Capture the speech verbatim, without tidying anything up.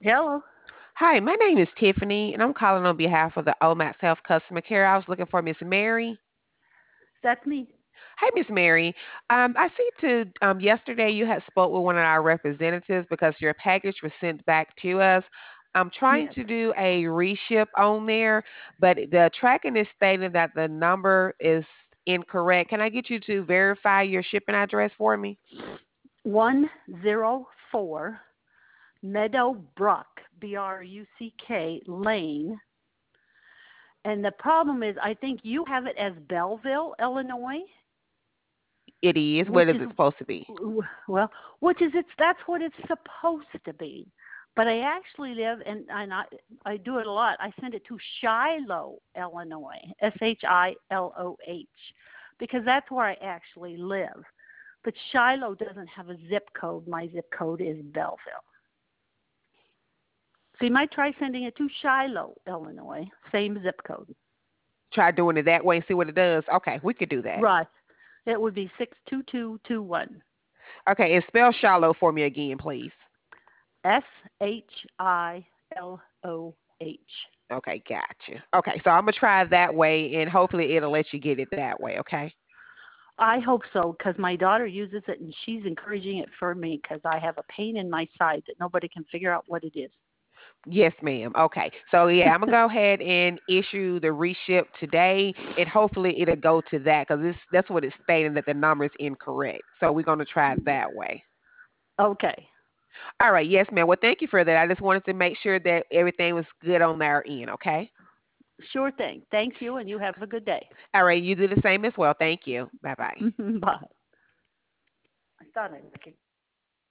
Hello, Hi, my name is Tiffany, and I'm calling on behalf of the Omax Health Customer Care. I was looking for Miss Mary. that's me. Hi, Miss Mary. Um, I see to um, yesterday you had spoke with one of our representatives because your package was sent back to us. I'm trying Yes. to do a reship on there, but the tracking is stating that the number is incorrect. Can I get you to verify your shipping address for me? one zero four Meadowbrook, B R U C K Lane. And the problem is, I think you have it as Belleville, Illinois, It is. What which is is, it supposed to be? well, which is it's that's what it's supposed to be. But I actually live, and and I I do it a lot. I send it to Shiloh, Illinois, S H I L O H, because that's where I actually live. But Shiloh doesn't have a zip code. My zip code is Belleville. So you might try sending it to Shiloh, Illinois, same zip code. Try doing it that way and see what it does. Okay, we could do that. Right. It would be six two two two one. Okay, and spell shallow for me again, please. S H I L O H. Okay, gotcha. Okay, so I'm gonna try that way, and hopefully it'll let you get it that way. Okay. I hope so because my daughter uses it and she's encouraging it for me because I have a pain in my side that nobody can figure out what it is. Yes, ma'am. Okay, so yeah, I'm gonna go ahead and issue the reship today, and hopefully it'll go to that because this that's what it's stating that the number is incorrect. So we're gonna try it that way. Okay. All right. Yes, ma'am. Well, thank you for that. I just wanted to make sure that everything was good on our end. Okay. Sure thing. Thank you and you have a good day. All right. You do the same as well. Thank you. Bye bye. Bye. I thought I